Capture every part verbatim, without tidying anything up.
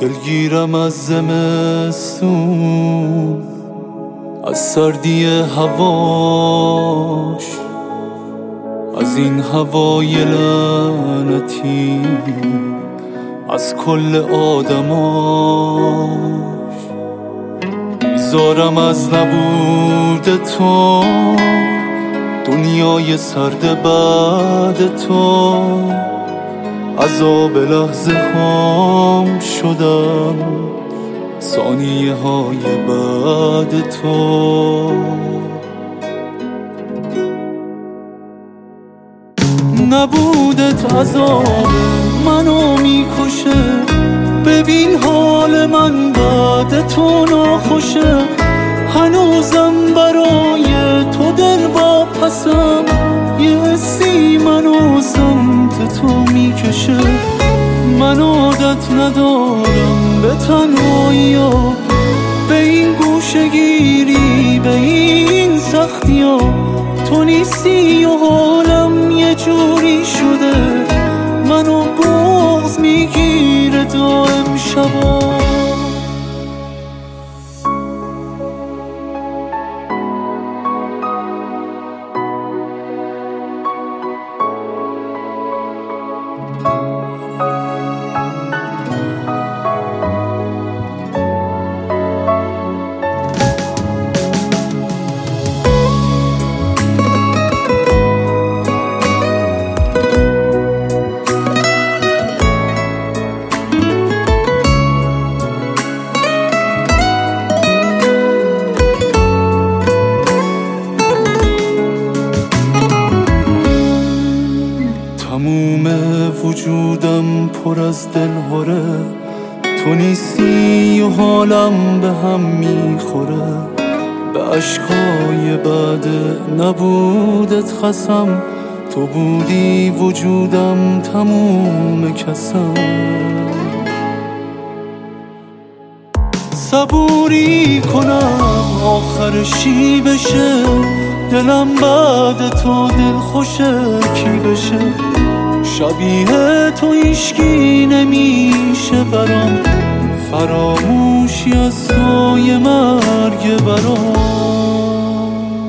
دلگیرم از زمستون، از سردی هواش، از این هوای لعنتی، از کل آدماش. بیزارم از نبود تو، دنیای سرد بعد تو، عذاب لحظه هام شدم ثانیه های بعد تو. نبودت عذاب منو میکشه، ببین حال من بعد تو ناخوشه. هنوزم برای تو دل واپسم، یه حسی منو سمت تو میکشه. من عادت ندارم به تنهایی ها، به این گوشه‌گیری، به این سختی ها. تو نیستی و حالم یه جوری شده، منو بغض میگیره دائم شبا. تموم وجودم پر از دلهره، تو نیستی و حالم به هم میخوره. به عشقای بعد نبودت خسم، تو بودی وجودم تموم کسم. صبوری کنم آخرشی بشه، دلم بعد تو دل خوشه کی بشه. شبیه تو هیچکی نمیشه برام، فراموشی از تو یه مرگ برام.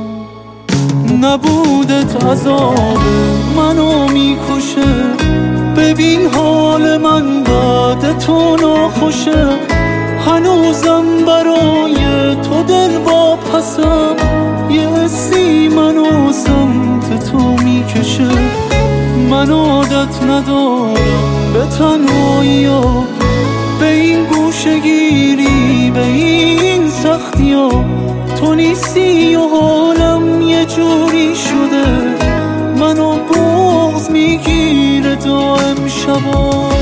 نبودت عذاب منو میکشه، ببین حال من بعد تو ناخوشه. هنوزم برای تو دل واپسم، یه حسی منو سمت تو میکشه. من عادت ندارم به تنهایی ها، به این گوشه‌گیری، به این سختی ها. تو نیستی و حالم یه جوری شده، منو بغض میگیره دائم شبا.